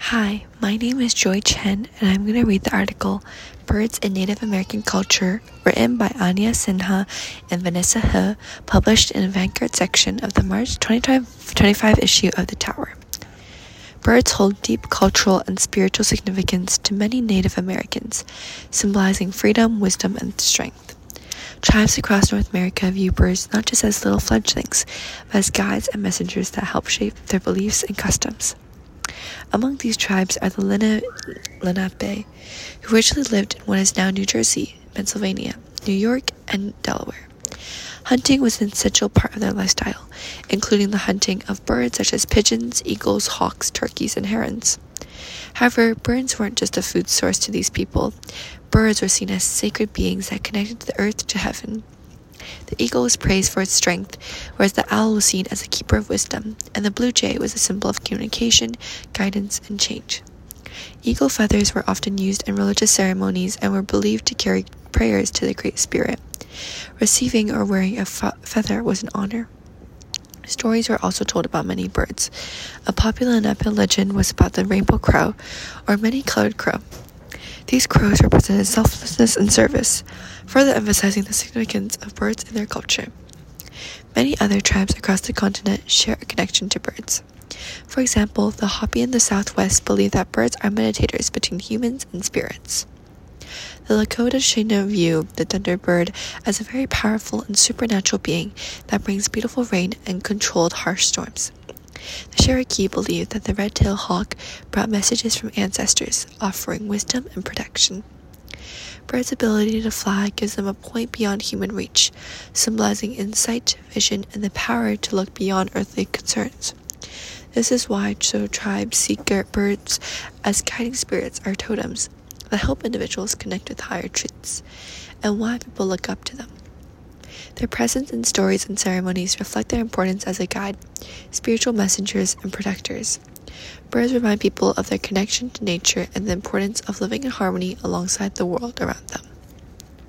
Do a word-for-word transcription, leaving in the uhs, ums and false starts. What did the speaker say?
Hi, my name is Joy Chen, and I'm going to read the article Birds in Native American Culture, written by Anya Sinha and Vanessa He, published in the Vanguard section of the March twenty twenty-five issue of The Tower. Birds hold deep cultural and spiritual significance to many Native Americans, symbolizing freedom, wisdom, and strength. Tribes across North America view birds not just as little fledglings, but as guides and messengers that help shape their beliefs and customs. Among these tribes are the Lena- Lenape, who originally lived in what is now New Jersey, Pennsylvania, New York, and Delaware. Hunting was an essential part of their lifestyle, including the hunting of birds such as pigeons, eagles, hawks, turkeys, and herons. However, birds weren't just a food source to these people. Birds were seen as sacred beings that connected the earth to heaven. The eagle was praised for its strength, whereas the owl was seen as a keeper of wisdom, and the blue jay was a symbol of communication, guidance, and change. Eagle feathers were often used in religious ceremonies and were believed to carry prayers to the Great Spirit. Receiving or wearing a fe- feather was an honor. Stories were also told about many birds. A popular Lenape legend was about the rainbow crow, or many-colored crow. These crows represented selflessness and service, further emphasizing the significance of birds in their culture. Many other tribes across the continent share a connection to birds. For example, the Hopi in the Southwest believe that birds are mediators between humans and spirits. The Lakota Shona view the thunderbird as a very powerful and supernatural being that brings beautiful rain and controlled harsh storms. The Cherokee believed that the red-tailed hawk brought messages from ancestors, offering wisdom and protection. Birds' ability to fly gives them a point beyond human reach, symbolizing insight, vision, and the power to look beyond earthly concerns. This is why so tribes see birds as guiding spirits or totems that help individuals connect with higher truths, and why people look up to them. Their presence in stories and ceremonies reflect their importance as a guide, spiritual messengers, and protectors. Birds remind people of their connection to nature and the importance of living in harmony alongside the world around them.